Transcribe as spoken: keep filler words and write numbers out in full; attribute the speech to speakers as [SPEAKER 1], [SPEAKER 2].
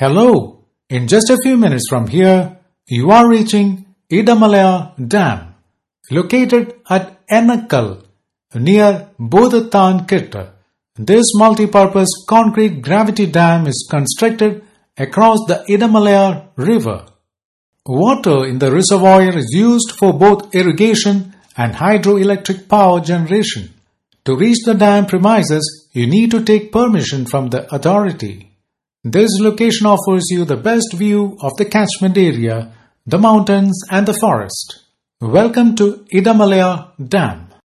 [SPEAKER 1] Hello, in just a few minutes from here, you are reaching Idamalaya Dam, located at Ennakkal, near Bodhathanketta. This multi-purpose concrete gravity dam is constructed across the Idamalaya River. Water in the reservoir is used for both irrigation and hydroelectric power generation. To reach the dam premises, you need to take permission from the authority. This location offers you the best view of the catchment area, the mountains and the forest. Welcome to Idamalaya Dam.